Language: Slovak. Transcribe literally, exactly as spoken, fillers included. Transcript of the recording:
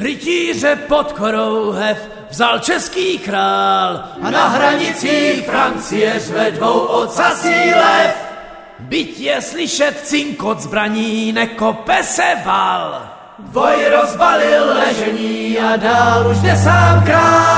Rytíře pod korouhev vzal český král a na hranicích Francie řve dvou ocasí lev. Byť je slyšet cinkot zbraní, nekope se val. Voj rozbalil ležení a dál už jde sám král.